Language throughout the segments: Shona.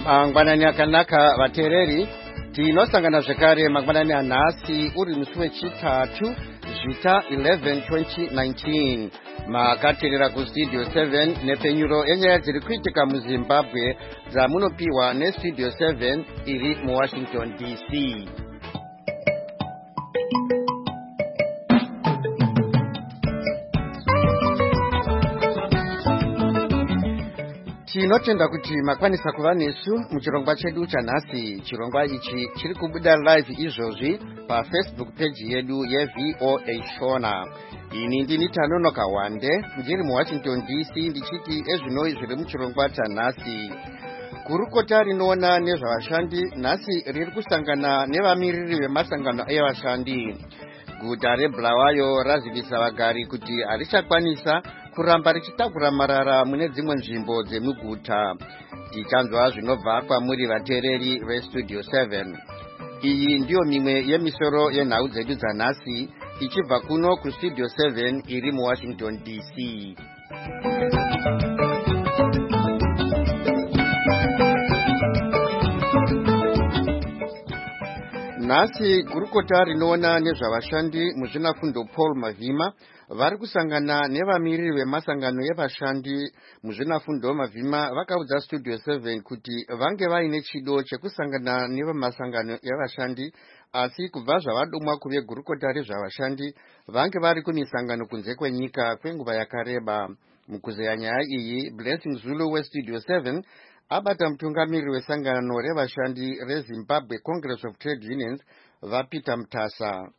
Mangwanani akanaka vateereri, tinosangana zvekare mangwanani anhasi uri musi wechitatu zvita 11 2019. Makateerera kustudio 7 nepfenyuro yenyaya dziri kuitika muZimbabwe dzamunopiwa nestudio 7 iri muWashington DC. Tinotenda kuti makwanisa kuva nesu muchirongwa chedu chanhasi. Chirongwa ichi chiri kubuda live izvozvi paFacebook page yedu yeVOA Shona. Ini ndini Tanonoka Wande, ndiri muWashington DC, ndichiti ezvinoi zviri muchirongwa chanhasi. Gurukota rinoona nezvavashandi nhasi riri kusangana nevamiriri vemasangano evashandi. Guta reBulawayo razivisa vagari kuti harichakwanisa kuramba richitakura marara mune dzimwe nzvimbo dzemuguta. Tichanzwa zvinobva kwamuri vateereri vestudio 7. Iyi ndiyo mimwe yemisoro yenhau dzedu dzanhasi ichibva kuno kustudio 7 iri muWashington DC. Nhasi gurukota rinoona nezvavashandi muzvinafundo Paul Mavhima vari kusangana nevamiriri vemasangano evashandi muzvinafundo. Mavhima vakaudza studio 7 kuti vange vaine chido chekusangana nevemasangano evashandi, asi kubva zvavadomwa kuve gurukota rezvavashandi vange vari kumisangano kunze kwenyika kwenguva yakareba. Mukuzeya nyaya iyi, Blessing Zulu westudio 7 abata mutungamiriri wesangano revashandi reZimbabwe Congress of Trade Unions vaPeter Mutasa.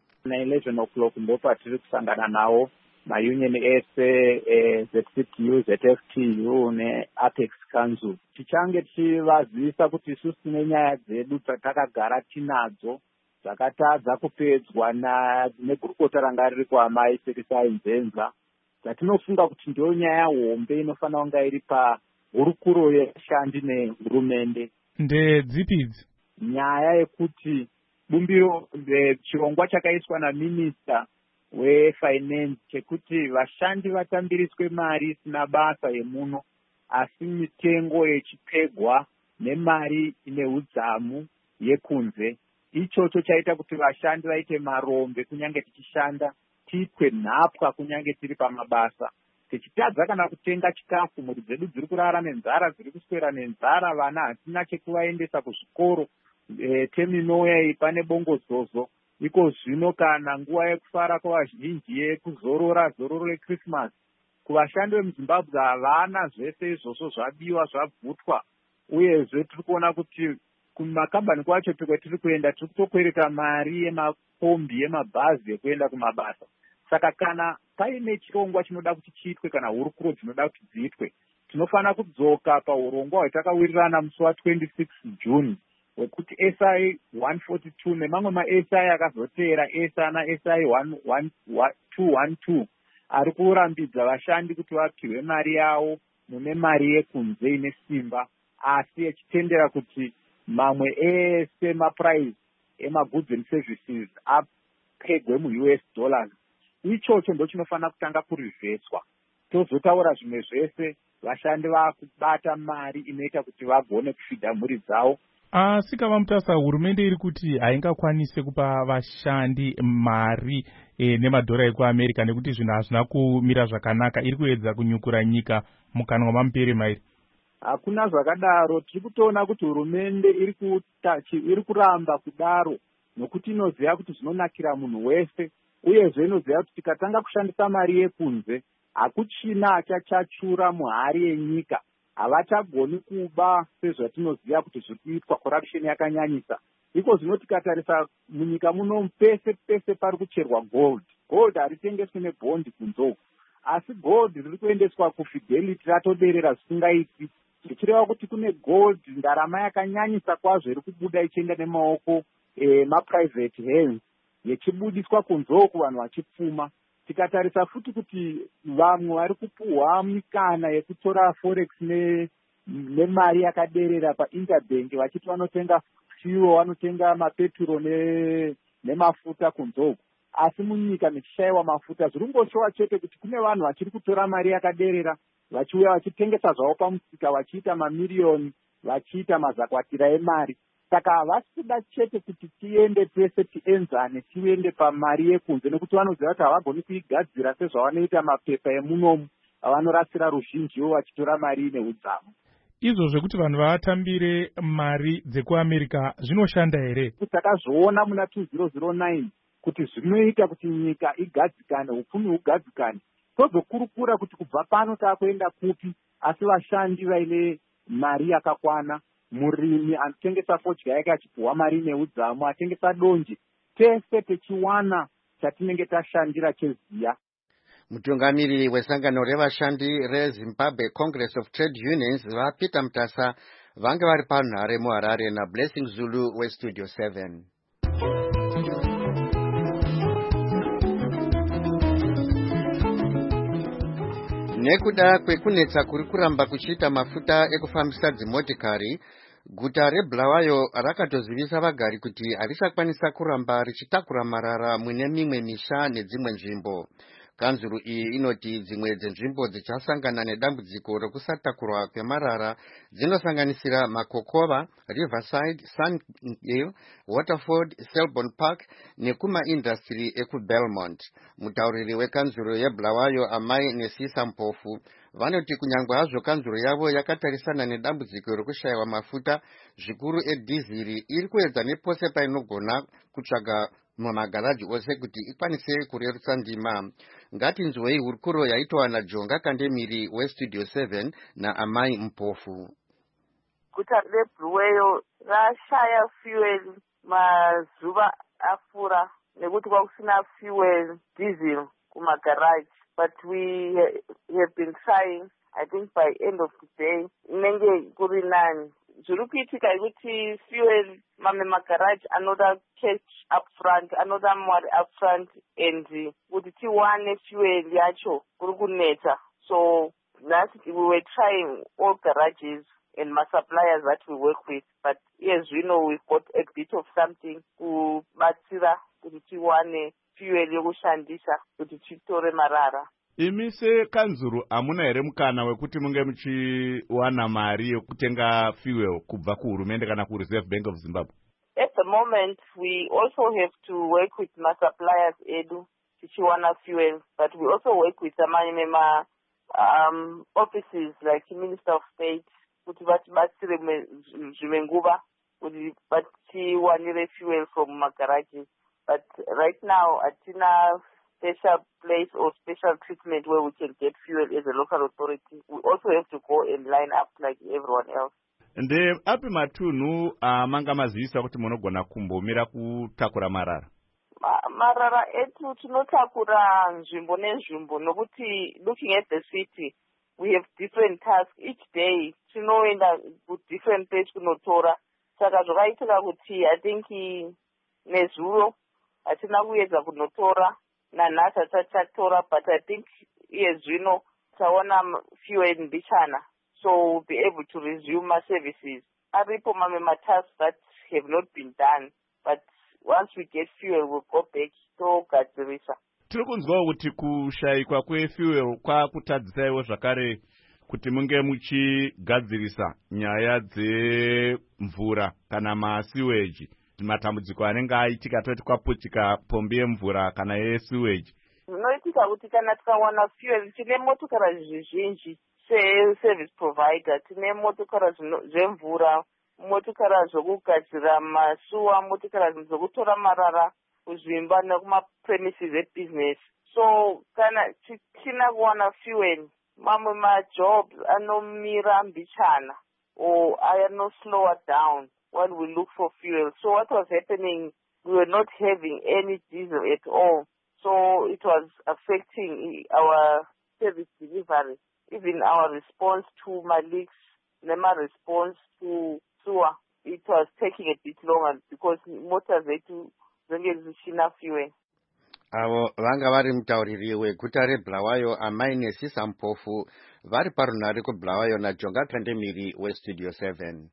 11 o'clock ndopatiri kusangana nawo maunion ese ZCTU, ZFTU neApex Council. Tichange tichivazivisa kuti isusu tine nyaya dzedu dzatakagara tinadzo dzakatadza kupedzwa negurukota ranga riri kwaamai Sekisai Nzenza, dzatinofunga kuti ndiyo nyaya hombe inofanira kunga iri pahurukuro yevashandi nehurumende. Ndedzipi idzi? Nyaya yekuti bumbiro chirongwa chakaiswa naminista wefinance chekuti vashandi vatambiriswe mari isina basa yemuno, asi mitengo yechipegwa nemari ine udzamu yekunze. Ichocho chaita kuti vashandi vaite marombe kunyange tichishanda, tiitwe nhapwa kunyange tiri pamabasa. Tichitadza kana kutenga chikafu, mhuri dzedu dziri kurara nenzara, dziri kuswera nenzara, vana hatina chekuvaendesa kuzvikoro. Teminouya pane bongozozo iko zvino kana nguva yekufara kwavazhinji yekuzorora zororo reChristmas. Kuvashandi vemuZimbabwe havana zvese izvozvo, zvabiwa zvabvutwa, uyezve tiri kuona kuti kumakambani kwacho kwetiri kuenda tiri kutokwereta mari yemakombi yemabhazi ekuenda kumabasa. Saka kana paine chirongwa chinoda kuti chiitwe kana hurukuro dzinoda kuti dziitwe, tinofanira kudzoka paurongwa hwatakawirirana musi wa26 June wekuti SI 142 nemamwe maSI akazoteera SI 212 ari kurambidza vashandi kuti vapihwe mari yavo mune mari yekunze ine simba, asi echitendera kuti mamwe ese mapuraizi emagoods and services apegwe muUS dollars. Ichocho ndo chinofanira kutanga kurivheswa, tozotaura zvimwe zvese vashandi vakubata mari inoita kuti vagone kufidha mhuri dzavo. Sikava Mutasa, hurumende iri kuti haingakwanise kupa vashandi mari nemadhora ekuAmerica nekuti zvinhu hazvina kumira zvakanaka, iri kuedza kunyukura nyika mukanwa mamupere mairi. Hakuna zvakadaro, tiri kutoona kuti hurumende iri kuramba kudaro nokuti inoziva kuti zvinonakira munhu wese, uyezve inoziva kuti tikatanga kushandisa mari yekunze hakuchina achachachura muhari yenyika. Havachagoni kuba sezvatinoziva kuti zviri kuitwa, corruption yakanyanyisa. Iko zvino tikatarisa munyika muno pese pese pari kucherwa gold haritengeswi nebhondi kunzoko, asi gold riri kuendeswa kuFidelity ratoderera zvisingaiti, zvichireva kuti kune gold ndarama yakanyanyisa kwazvo iri kubuda ichienda nemaoko maprivate hands, yechibudiswa kunzoko vanhu vachipfuma. Tikatarisa futi kuti vamwe vari kupuhwa mikana yekutora forex nemari yakaderera painterbank, vachiti vanotenga fuel, vanotenga mapeturo nemafuta kunzoko, asi munyika mechishayiwa mafuta zviri ngoshowa chete kuti kune vanhu vachiri kutora mari yakaderera vachiuya vachitengesa zvavo pamusika vachiita mamiriyoni vachiita mazakwatira emari. Saka havasi kuda chete kuti tiende tese tienzane tiende pamari yekunze, nekuti vanoziva kuti havagoni kuigadzira sezvavanoita mapepa emunomu avanorasira ruzhinjiwo vachitora mari neudzamu. Izvo zvekuti vanhu vatambire mari dzekuamerica zvinoshanda here? Takazvoona muna 2009 kuti zvinoita kuti nyika igadzikane, upfumi hugadzikane. Tozokurukura kuti kubva pano taakuenda kupi, asi vashandi vaine mari yakakwana, murimi anotengesa fodya yake achipuhwa mari neudzamu, atengesa donje, tese techiwana chatinenge tashandira cheziya. Mutungamiriri wesangano revashandi reZimbabwe Congress of Trade Unions vaPeter Mutasa vange vari panhare muHarare naBlessing Zulu weStudio 7. Nekuda kwekunetsa kuri kuramba kuchiita mafuta ekufambisa dzimotikari, guta reBulawayo rakatozivisa vagari kuti harichakwanisa kuramba richitakura marara mune mimwe misha nedzimwe nzvimbo. Kanzuru iyi inoti dzimwe dzenzvimbo dzichasangana nedambudziko rekusatakurwa kwemarara dzinosanganisira Makokova, Riverside, Sunhill, Waterford, Selborne Park nekumaindastri ekuBelmont. Mutauriri wekanzuru yeBulawayo Amai Nesisa Mpofu vanoti kunyangwe hazvo kanzuru yavo yakatarisana nedambudziko rekushayiwa mafuta zvikuru edhiziri, iri kuedza nepose painogona kutsvaga mumagaraji ose kuti ikwanise kurerutsa ndima. Ngatinzwei hurukuro yaitwa naJonga Kandemiri weStudio 7 naAmai Mpofu. Guta reBulawayo rashaya fuel mazuva afura nekuti kwakusina fuel diesel kumagaraji, but we have been trying. I think by end of the day inenge kuri nani zviri kuitika ikuti fuel mame magaraji anoda cash up front, anoda mari up front, and kuti tiwane fuel yacho kuri kunetsa. So we were trying all garages and my suppliers that we work with, but yes, we know we've got a bit of something kubatsira kuti tiwane fuel yokushandisa kuti titore marara. Imi sekanzuru hamuna here mukana wekuti munge muchiwana mari yokutenga fuel kubva kuhurumende kana kuReserve Bank of Zimbabwe? At the moment, we also have to work with my suppliers edu tichiwana fuel, but we also work with amanye offices like Minister of State kuti vatibatsire zvimwe nguva kuti vatiwanire fuel from magarages. But right now, atina special place or special treatment where we can get fuel as a local authority. We also have to go and line up like everyone else. Nde api matunhu manga mazivisa kuti munogona kumbomira kutakura marara? Marara etu tinotakura nzvimbo nenzvimbo nokuti looking at the city we have different tasks each day. Tinoenda ku different place kunotora. Saka zvakaitika kuti I think nezuro hatina kuedza kunotora nanhasi tatora, but I think zvino tawana fuel mbichana, so we'll be able to resume our services. Aripo mame tasks that have not been done, but once we get fuel we'll go back to gadzirisa. Tiri kunzwawo kuti kushayikwa kwefuel kwakutadzisaiwo zvakare kuti munge muchigadzirisa nyaya dzemvura kana masiweji, matambudziko anenge aitika toti kwaputika pombi yemvura kana yesiweji. Zvinoitika kuti kana tikawana fuel tine motokari zvizhinji se-service provider, tine motokari zvemvura, motokari zvokugadzira masuwa, motokari zvokutora marara kuzvimba nekuma-premises ebusiness. So kana tichina kuwana fuel, mamwe majobs anomira mbichana or anoslower down while we look for fuel. So what was happening, we were not having any diesel at all. So it was affecting our service delivery, even our response to Malik's, Nema response to Sua. It was taking a bit longer because motors zetu zenge zishina fuel. Avo vanga vari mutauriri weguta reBulawayo Amai Nesisa Mpofu vari parunhare kuBulawayo naJonga Kandemiri weStudio 7.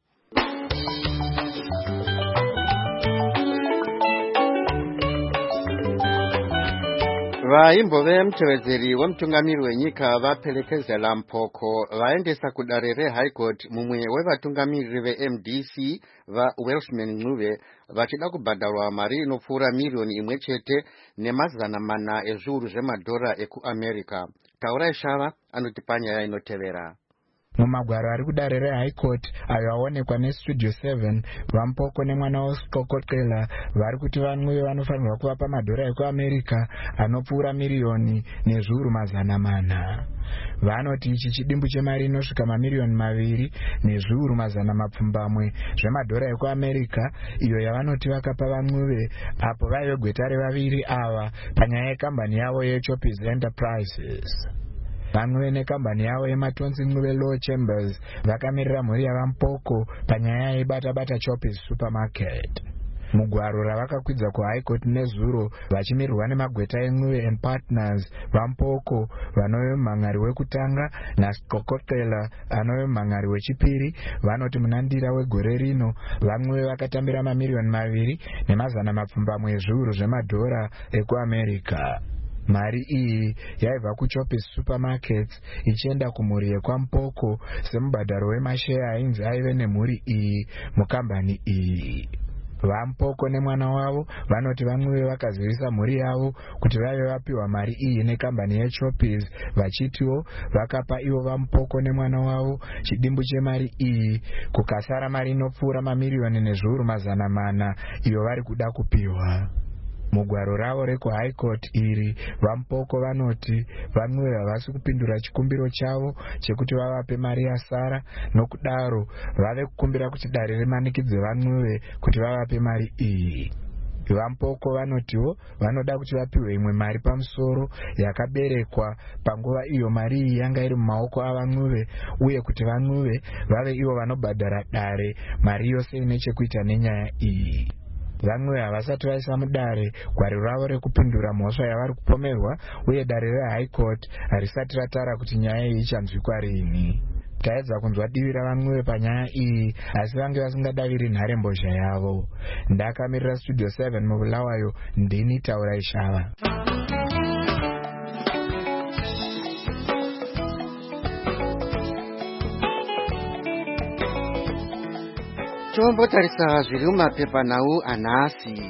vaimbo vemutevedzeri wemutungamiri wenyika vapelekezela mpoko vaendesa kudare reHigh Court mumwe wevatungamiriri veMDC vaWelshman Ncube vachida kubhadharwa mari inopfuura miriyoni 1.4 ezviuru zvemadhora ekuAmerica. Taurai Shava anoti panyaya inotevera. Mumagwaro ari kudare reHigh Court ayo aonekwa neStudio 7 vampoko nemwana wosikokotkela vari kuti Ncube vanofanirwa kuvapa madhora ekuAmerica anopfuura miriyoni nezviuru 400. Vanoti ichi chidimbu chemari inosvika mamiriyoni 2 nezviuru 200 zvemadhora ekuAmerica iyo yavanoti vakapa Ncube apo vaive gweta revaviri ava panyaya yekambani yavo yeChoppies Enterprises. Ncube nekambani yavo yematonzi Ncube Law Chambers vakamirira mhuri yavampoko panyaya yeibata Choppies Supermarket. Mugwaro ravakakwidza kuHigh Court nezuro vachimirirwa nemagweta eNcube and Partners vampoko vanove mumhan'ari wekutanga naSkokotkela anove mumhan'ari wechipiri vanoti munandira wegore rino Ncube vakatambira mamiriyoni 2.7 ezviuru zvemadhora ekuAmerica. Mari iyi yaibva kuChoppies Supermarkets ichienda kumhuri yekwampoko semubhadharo wemasheya ainzi aive nemhuri iyi mukambani iyi. Vampoko nemwana wavo vanoti Ncube vakazivisa mhuri yavo kuti vaive vapiwa mari iyi nekambani yeChoppies vachitiwo vakapa ivo vampoko nemwana wavo chidimbu chemari iyi kukasara mari inopfuura mamiriyoni nezviuru 400 iyo vari kuda kupiwa. Mugwaro ravo rekuHigh Court iri vampoko vanoti Ncube havasi kupindura chikumbiro chavo chekuti vavape mari yasara, nokudaro vave kukumbira kuti dare rimanikidze Ncube kuti vavape mari iyi. Vampoko vanotiwo vanoda kuti vapiwe imwe mari pamusoro yakaberekwa panguva iyo mari iyi yanga iri mumaoko aVaNcube uye kuti Ncube vave ivo vanobhadhara dare mari yose ine chekuita nenyaya iyi. Ncube havasati vaisa mudare gwaro ravo rekupindura mhosva yavari kupomerwa uye dare reHigh Court harisati ratara kuti nyaya iyi ichanzwikwa rini. Taedza kunzwa divi raVaNcube panyaya iyi asi vange vasingadaviri nharembozha yavo. Ndakamirira Studio 7 mubulawayo ndini Taurai Shava. Tombotarisa zviri mumapepanhau anhasi.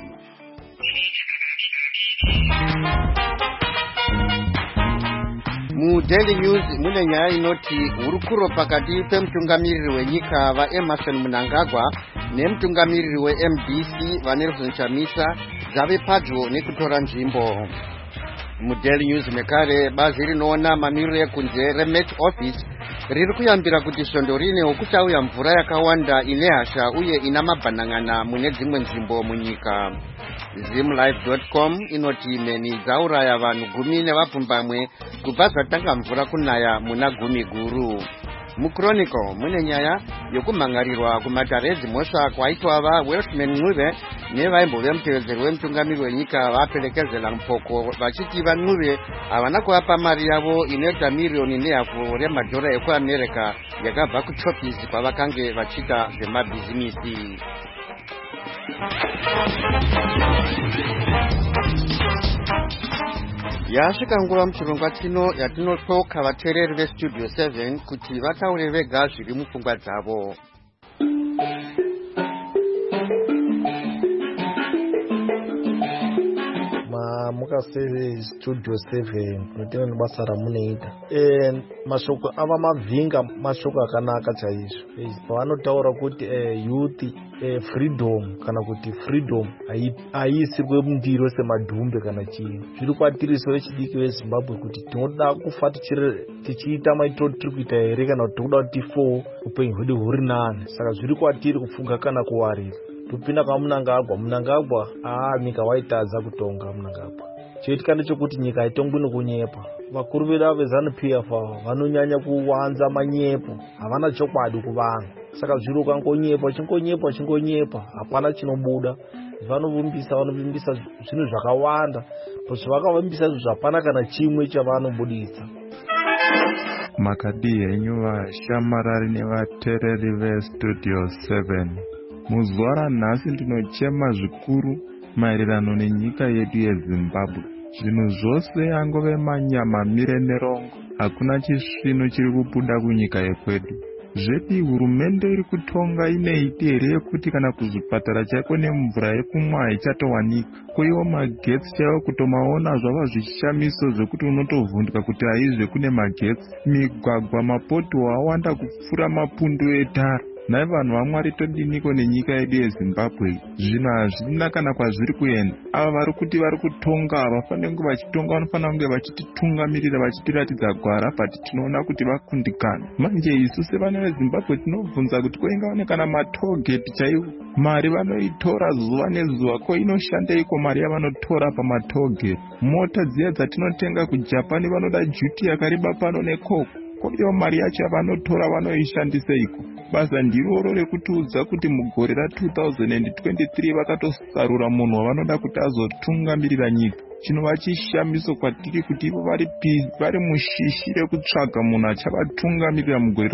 MuDaily News mune nyaya inoti hurukuro pakati pemutungamiriri wenyika vaEmmerson Mnangagwa nemutungamiriri weMDC vaNelson Chamisa dzave padyo nekutora nzvimbo. MuDaily News mekare bazi rinoona mamiriro ekunze reMet Office riri kuyambira kuti svondo rine kuchauya mvura yakawanda ine hasha uye ina mabhanang'ana mune dzimwe nzvimbo munyika. Zimlive.com inoti mheni dzauraya vanhu 10 nevapfumbamwe kubva zvatanga mvura kunaya muna Gumi Guru. MuChronicle mune nyaya yokumhangarirwa kumatare edzimhosva kwaitwa vaWelshman Ncube nevaimbo vemutevedzeri wemutungamiri wenyika vapelekezela mpoko vachiti Ncube havana kuvapa mari yavo inoita miriyoni nehafu remadhora ekuAmerica yakabva kuChoppies kwavakange vachiita zvemabhizimisi. Yasvika nguva muchirongwa chino yatinotoka vateereri veStudio 7 kuti vataure vega zviri mupfungwa dzavo. Mukaseve Studio 7 kutenda nebasa ramunoita. Mashoko ava mavhinga mashoko akanaka chaizvo. Pavanotaura kuti youth freedom kana kuti freedom haisirwe mundiro semadhumbe kana chinhu. Zviri kwatiriso vechidiki veZimbabwe kuti tinoda kufa tichiita maitiro tiri kuita here kana kuti tinoda kuti tifo upenyu hwedu huri nani. Saka zviri kwatiri kufunga kana kuwarira. Tupinda Mnangagwa nyika waitadza kutonga Mnangagwa. Chiitika ndechekuti nyika haitongwi nokunyepa. Vakuru vedu veZANU-PF vanonyanya kuwanza manyepo, havana chokwadi kuvanhu. Saka zviro ukangonyepa hapana chinobuda. Vanovimbisa zvinhu zvakawanda. Zvavakavimbisa zvapana kana chimwe chavanobudisa. Makadi henyu vashamarari nevateereri veStudio 7. Muzuva ranhasi ndinochema zvikuru maererano nenyika yedu yeZimbabwe. zvinhu zvose angove manyama mire nerongo. Hakuna chisvino chiri kubuda kunyika yekwedu. Zveti hurumende iri kutonga ineiti here yekuti kana kuzvipatara chaiko nemvura yekumwa haichatowanika. Kuiwo magetsi chaiwo kutomaona zvava zvishamiso zvekuti unotovhundwa kuti haizve kune magetsi. Migwagwa mapoti awanda kupfuura mapundu etara. Nai vanhu vaMwari todiniko nenyika yedu yeZimbabwe? Zvinhu hazvina kana kwazviri kuenda. Ava vari kuti vari kutonga havafaniri kunge vachitonga, vanofanira kunge vachititungamirira vachitiratidza gwara, bhati tinoona kuti vakundikana. Manje isu sevana veZimbabwe tinobvunza kuti koingaone kana matogeti chaiwo. Mari vanoitora zuva nezuva, ko inoshandeiko mari yavanotora pamatogeti? Mota dziya dzatinotenga kuJapani vanoda juti yakareba pano nekoko. Koiwo mari yacho yavanotora vanoishandiseiko? Basa ndiroro rekutiudza kuti mugore ra2023 vakatosarura munhu wavanoda kuti azotungamirira nyika. Chinova chishamiso kwatiri kuti ivo vari mushishi rekutsvaga munhu achavatungamirira mugore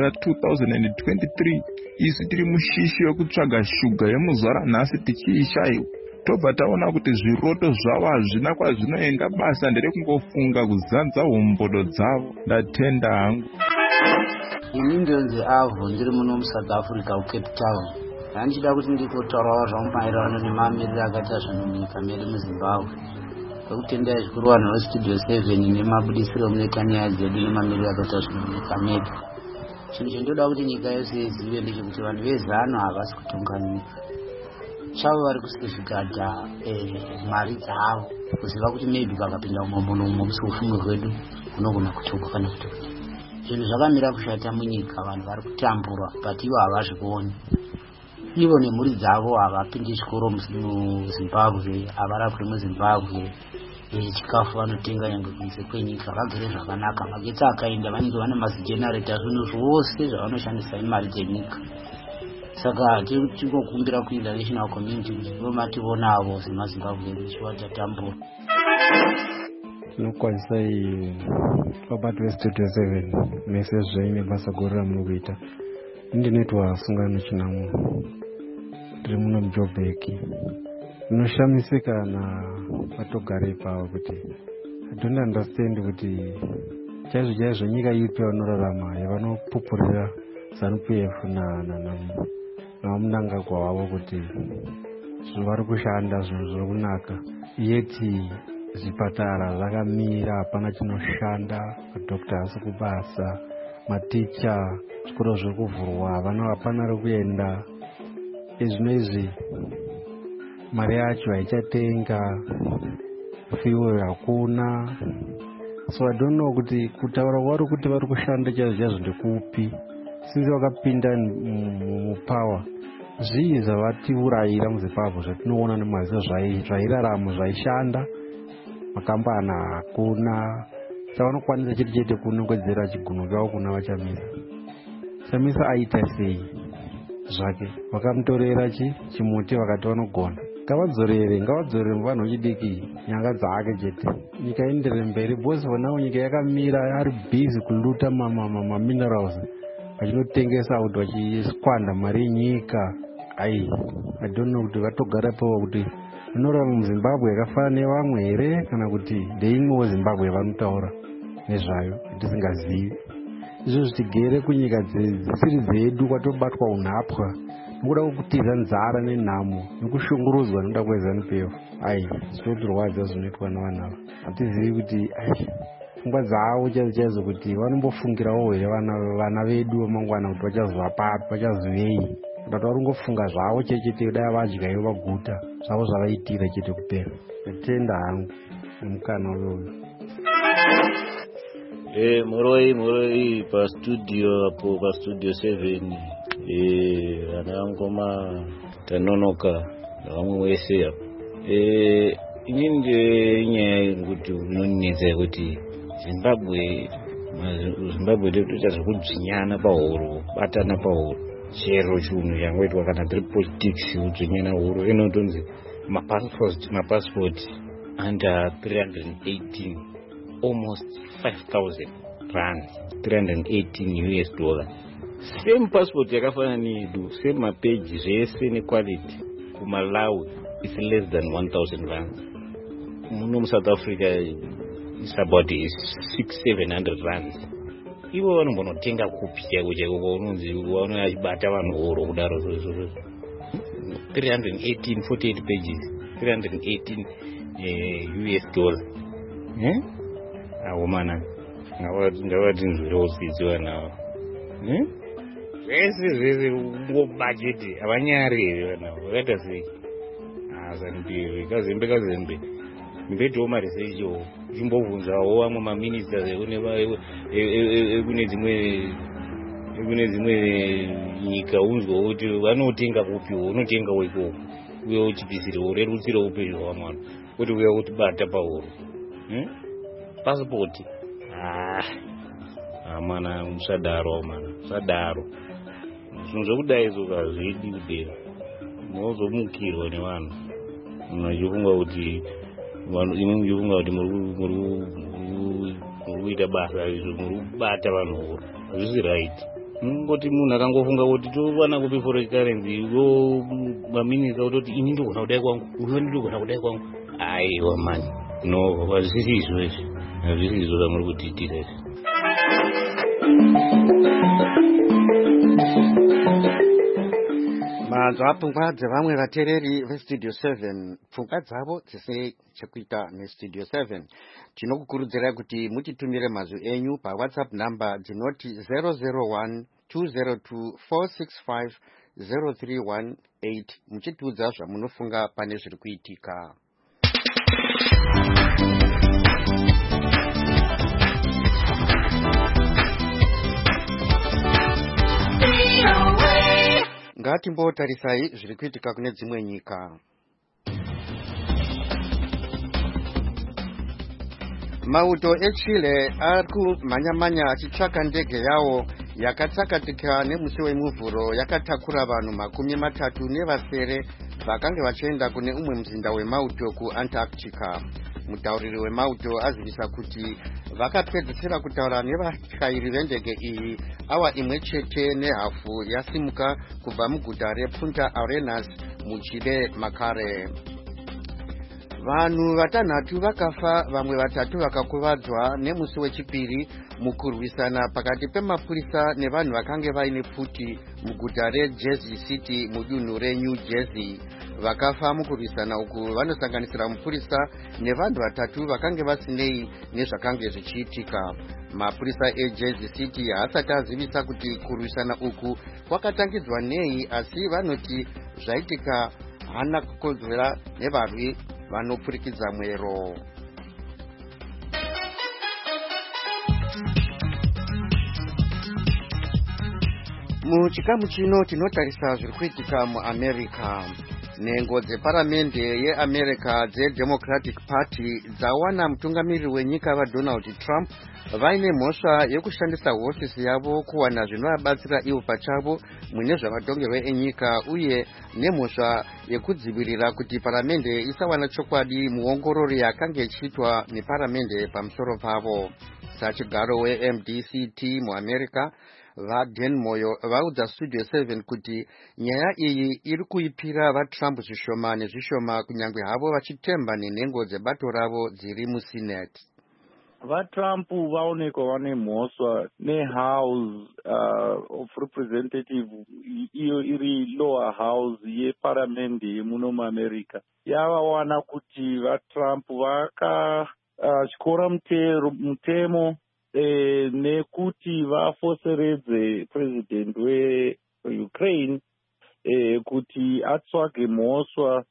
ra2023. Isu tiri mushishi wekutsvaga shuga yemuzuva ranhasi tichiishaiwa. Tobva taona kuti zviroto zvavo hazvina kwazvinoenda, basa nderekungofunga kuzanza hombodo dzavo. Ndatenda hangu. Ini ndonzi Avo, ndiri muno muSouth Africa kuCape Town. Handichida kuti ndikotaurawo zvamumaererano nemamiriro akaita zvinhu munyika medu muZimbabwe. Kwekutendai zvikuru vanhu veStudio 7 nemabudisiro munoita nyaya dzedu nemamiriro akaita zvinhu munyika medu. Chinhu chendoda kuti nyika yose izive ndechekuti vanhu veZanu havasi kutonga nyika. Chavo vari kusizvigadha mari dzavo, kuziva kuti maybe vakapinda muno musi ufumi hwedu kunogona kutogwa kana kuti zvinhu zvakamira kushata munyika. Vanhu vari kutambura but ivo havazvioni. Ivo nemhuri dzavo havapindi chikoro muZimbabwe, havarapwi muZimbabwe. Chikafu vanotenga nyangwe kunze kwenyika, vagere zvakanaka. Magetsi akaenda vanenge vane mazigenerator, zvinhu zvose zvavanoshandisa imari dzenyika. Saka tinokumbira kuinternational community ndivo mativonavo semaZimbabwe tichivatatambura. Tinokwanisa vabati veStudio 7 mese zvaine basa guru ramuri kuita. Ndinoitwa sungano chinamo, ndiri muno muJoburg. Ndinoshamisika vatogara ipapo kuti I don't understand kuti chaizvo nyika ipi vanorarama yavanopupurira ZANU-PF namunangagwa wavo kuti vari kushanda zvinhu zviri kunaka, yeti zvipatara zvakamira hapana chinoshanda, madhokta hasi kubasa, maticha zvikoro zviri kuvhurwa hapana rekuenda. Izvino izvi mari yacho haichatenga, fuel hakuna. So I don't know kuti kutaura kwari kuti vari kushanda chaizvo ndekupi. Since vakapinda mupower, zvii zvavatiurayira muZimbabwe zvatinoona nemaziso zvairaramo zvaishanda, makambani hakuna. Chavanokwanisa chete chete kunongwedzera chigunwe chavo kuna vachamisa. Chamisa aita sei zvake? Vakamutorera chimuti vakati vanogona. Ngavadzorere muvanhu vechidiki nyanga dzake chete. Nyika iendere mberi, bosi vonawo nyika yakamira ari busy kuluta minerals. Vachinotengesa kuti vachiskwanda mari yenyika. I don't know kuti vatogara pawo kuti vanorarama muZimbabwe yakafanana nevamwe here kana kuti ndeimwewo Zimbabwe yavanotaura nezvayo tisingazivi. Izvo zvitigere kunyika dzisiri dzedu kwatobatwa unhapwa nokuda kwokutiza nzara nenhamo nekushungurudzwa nokuda kweZANU-PF. Zvinotirwadza zvinoitwa navanhu ava. Hatizivi kuti pfungwa dzavo chaidzo kuti vanombofungirawo here vana vedu vamangwana kuti vachazova papi, vachazovei. But vari kungofunga zvavo chete dai vadya ivo vaguta zvavo zvavaitira chete kupera. Ndatenda hangu nemukana uyoyo. Muroi paStudio 7 vana vangoma tanonoka vamwe wese apo. Inini ndenyaya yekuti unonetsa yekuti Zimbabwe tochazvokudzvinyana pahuro, batana pahuro. Chero chinhu changoitwa kana tiri politics kudzvinyana huro. Inotonzi mapassport under 318, almost 5,000 rand, 318 US dollar. Same passport yakafanana nedu, same mapage zvese nequality. Kumalawi it's less than 1,000 rand. muno muSouth Africa is about 600-700 rands. Ivo vanombonotenga kupi chaiko chaiko kwaunonzi vaona achibata vanhu oro kudaro 318 48 pages 318 US dollars. Awo mana ngavati nzvirodzidziwa nawo zvese ngobajeti havanyari here vanavo vakaita sei zanipiri kazembe mibhedhiwo marisecho chimbobvunzawo vamwe maministers ekune dzimwe nyika unzwa kuti vanotenga kupiwo unotenga weikoko uye uchipisira urerutsira upenyu hwamwe vanhu kuti uya kutibata pauro pasipoti mana musadaro zvinhu zvekudai zoka zvidi kudera munozomukirwa nevanhu muchifunga kuti muri kuita basa izvo muri kubata vanhu oro hazvisi right. Ngoti munhu akangofunga kuti towana kupi forex currency ivo maminista kutoti ini ndogona kudai kwangu uyo ndogona kudai kwangu aiwa mani no hazvisi izvozvo hazvisi izvo zvamuri kutiitira izvi. Manzwa pfungwa dzevamwe vateereri vestudio 7 pfungwa dzavo dzisine chekuita nestudio 7. Tinokukurudzirai kuti mutitumire mazwi enyu pawhatsapp number dzinoti 001 202 465 0318 muchitiudza zvamunofunga pane zviri kuitika. Ngatimbotarisai zviri kuitika kune dzimwe nyika. Mauto eChile ari kumhanya achitsvaka ndege yawo yakatsakatika nemusi wemuvhuro yakatakura vanhu 30 vakanga vachienda kune umwe muzinda wemauto kuAntarctica. Mutauriri wemauto azivisa kuti vakapedzisira kutaura nevatyairi vendege iyi awa imwe chete nehafu yasimuka kubva muguta rePunta Arenas muchive Macare. Vanhu 6 vakafa, vamwe 3 vakakuvadzwa nemusi wechipiri mukurwisana pakati pemapurisa nevanhu vakange vaine pfuti muguta reJersey City mudunhu reNew Jersey. Vakafa mukurwisana uku vanosanganisira mupurisa nevanhu 3 vakange vasinei nezvakange zvichiitika. Mapurisa eJersey City haasati azivisa kuti kurwisana uku kwakatangidzwa nei, asi vanoti zvaitika hana kukodzera nevarwi vanopfurikidza mwero. Muchikamu chino tinotarisa zviri kuitika muAmerica. Nhengo dzeparamende yeAmerica dzeDemocratic Party dzawana mutungamiriri wenyika vaDonald Trump vaine mhosva yekushandisa hofisi yavo kuwana zvinovabatsira ivo pachavo mune zvamatongerwo enyika, uye nemhosva yekudzivirira kuti paramende isawana chokwadi muongororo yakanga ichiitwa neparamende pamusoro pavo. Sachigaro weMDCT muAmerica vaDan Moyo vaudza Studio 7 kuti nyaya iyi iri kuipira vaTrump zvishoma nezvishoma kunyange havo vachitemba nenhengo dzebato ravo dziri muSenate. VaTrump vaonekwa vane mhosva neHouse of Representative, iyo iri lower house yeparamende yemuno muAmerica. Yavawana kuti vaTrump vakatyora mutemo nekuti vafoseredze president weUkraine kuti atsvage mhosva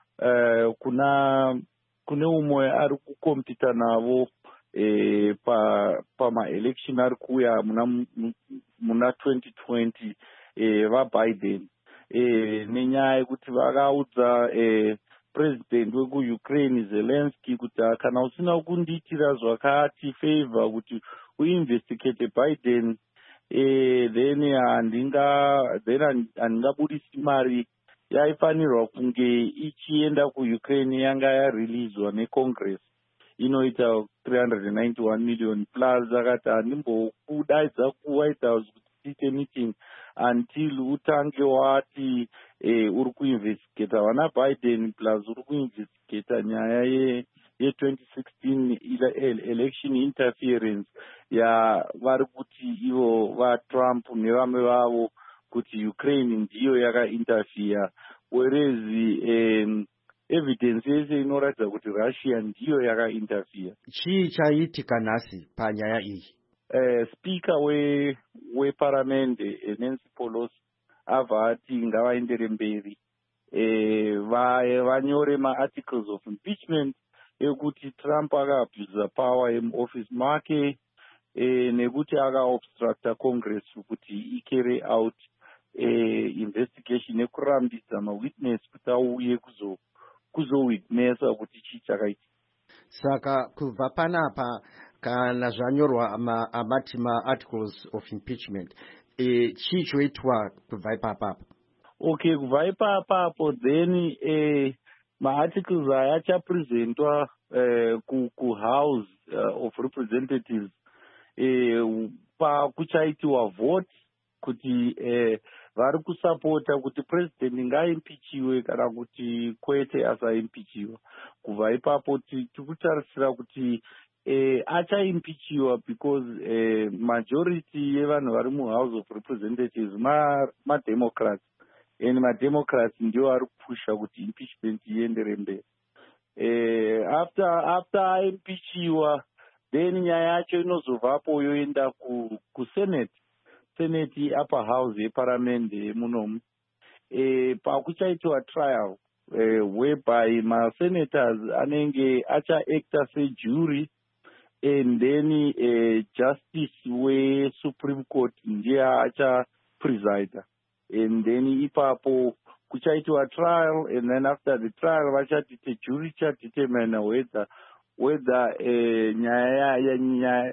kune umwe ari kukompita navo pamaelection ari kuuya muna 2020 vaBiden, nenyaya yekuti vakaudza president wekuUkraine Zelensky kuti kana usina kundiitira zvakati favor kuti uinvestigate Biden then handingabudisi mari yaifanirwa kunge ichienda kuUkraine yanga yareleaswa neCongress inoita 391 million plus. Akati handimbokudaidza kuWhite House kuti tiite meeting until utange wati uri kuinvestigata vana Biden plus uri kuinvestigata nyaya ye2016 election interference vari kuti ivo vaTrump nevamwe vavo kuti Ukraine ndiyo yakainterfere, whereas evidence yese inoratidza kuti Russia ndiyo yakainterfere. Chii chaitika nhasi panyaya iyi? Speaker weparamende Nancy Pelosi abva ati ngavaendere mberi vanyore maarticles of impeachment ekuti Trump akaabuse power muoffice make nekuti akaobstructa Congress kuti icarry out investigation nekurambidza mawitness kuti auye kuzowitnessa kuti chii chakaitika. Saka kubva panapa kana zvanyorwa amati maarticles of impeachment chii choitwa kubva ipapapo? Okay, kubva ipapapo then maarticles aya achapresentwa kuhouse of representatives pakuchaitiwa vote kuti vari kusapota kuti president ngaimpichiwe kana kuti kwete asaimpichiwa. Kubva ipapo tikutarisira kuti achaimpichiwa because majority yevanhu vari muhouse of representatives mademocrats and mademocrats ndio vari kupusha kuti impeachment iendere mberi. After aimpichiwa then nyaya yacho inozobvapo yoenda kusenate upper house yeparamende munomu pakuchaitiwa trial whereby masenators anenge achaacta sejury and then justice wesupreme court ndiye achapresida and then ipapo kuchaitiwa trial and then after the trial vachati the jury chadetermine whether nyaya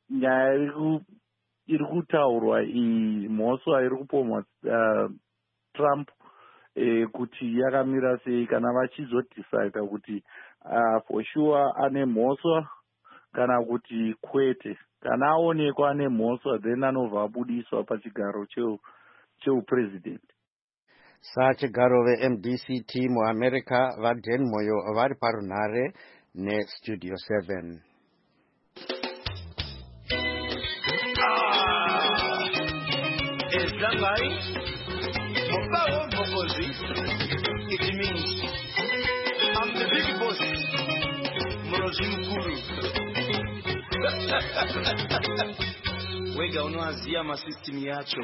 iri kutaurwa iyi mhosva iri kupomwa Trump kuti yakamira sei, kana vachizodecide kuti for sure ane mhosva kana kuti kwete. Kana aonekwa ane mhosva then anobva abudiswa pachigaro cheupresident. Sachigaro veMDCT muAmerica vaDan Moyo vari parunhare neStudio 7. It means I'm the big boss. Wega unoazia masystem yacho.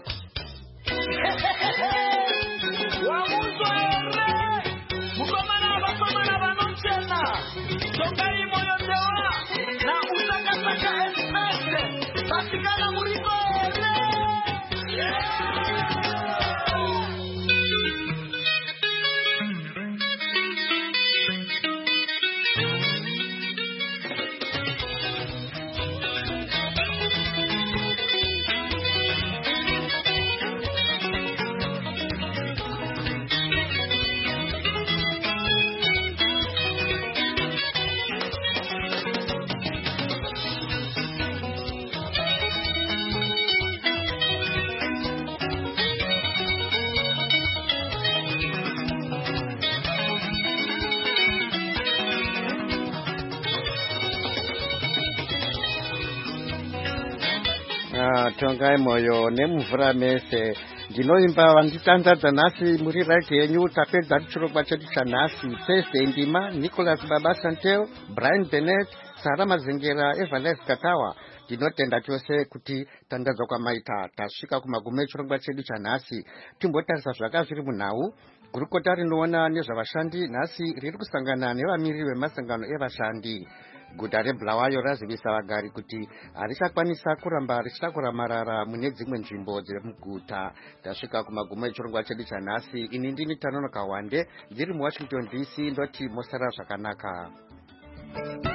Wamuzo ere mukomana bakomana banomchena Songai moyo tewa na usakasaka express Basikana muriko ere Tongai Moyo nemuvura mese ndinoimba vanditandadza nhasi muri right yenyu tapedza chirongwa chedu chanhasi. Thursday ndima Nicholas Babasantel, Brian Bennett, Sara Mazengera, Evangelist Katawa. Ndinotenda chose kuti tandadzwa kwamaita tasvika kumagumo echirongwa chedu chanhasi. Timbotarisa zvakazviri munhau. Gurukota rinoona nezvavashandi nhasi riri kusangana nevamiriri vemasangano evashandi. Guta reBulawayo razivisa vagari kuti harichakwanisa kuramba richitakura marara mune dzimwe nzvimbo dziri muguta. Tasvika kumagumo echirongwa chedu chanhasi. Ini ndini Tanonoka Wande ndiri muWashington DC ndoti mosara zvakanaka.